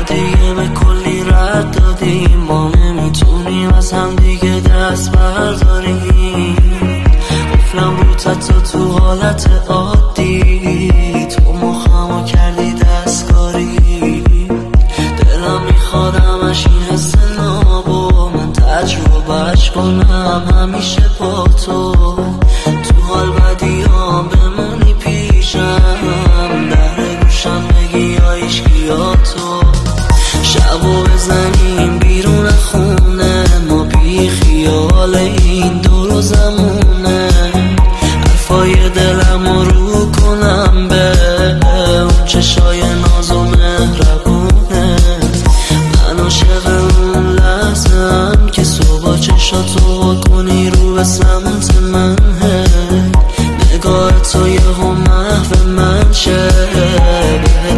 دیگه به کلی رد دادیم، ما نمیتونیم از هم دیگه دست برداریم. قفلم رو تو حالت عادی، تو مخمو کردی دستکاری. دلم میخواد همش این حس نابو من تجربهش کنم همیشه با تو حال بدیام بمونی پیشم، در گوشم بگی یا عشقی یا تو. شبو بزنیم بیرون خونه، ما بی خیال این دور و زمونه. حرفای دلم رو کنم به اون چشای نازو